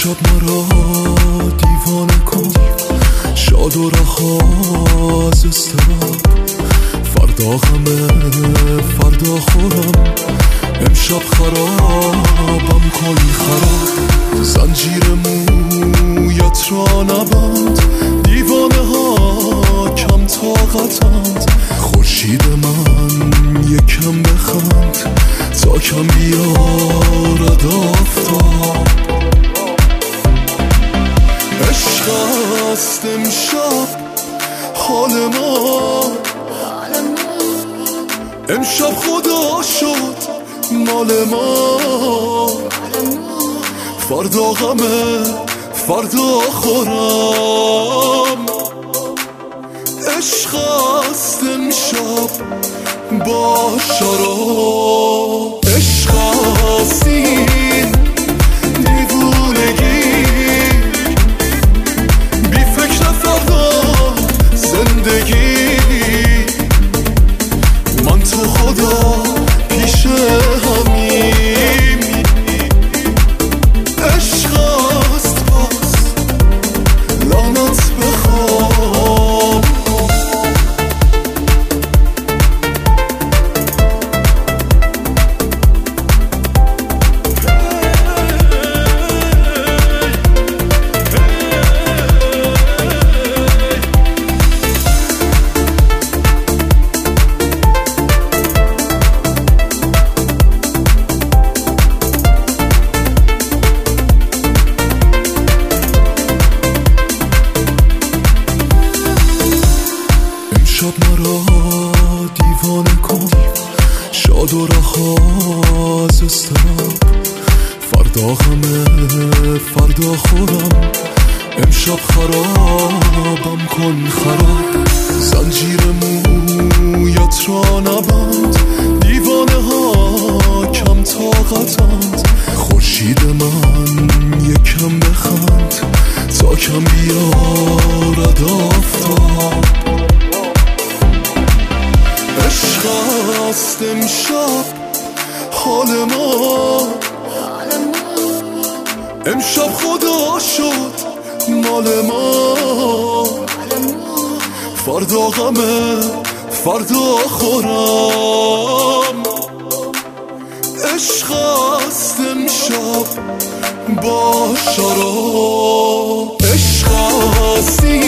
امشب مرا دیوانه کن، شاد و رها از اضطراب. فردا غمه فردا خورم، امشب خرابم کن خراب. زنجیر مویت را نبند، دیوانه ها کم طاقتند. خورشید من یکم بخند تا کم بیارد آفتاب. عشق است امشب حال ما، امشب خدا شد مال ما. فردا غمه فردا خورم، عشق است امشب با شراب. عشق است این دیوونگی، بی فکر فردا زندگی. من تو خدا پیش همیم، عشق است باز لعنت بخوام. امشب مرا دیوانه کن، شاد و رها از اضطراب. فردا غمه فردا خورم، امشب خرابم کن خراب. زنجیر مویت را نبند، دیوانه ها کم طاقتند. خورشید من یکم بخند تا کم بیارد آفتاب. عشق است امشب حال ما، امشب خدا شد مال ما. فردا غمه فردا خورم، عشق است امشب با شراب. عشق است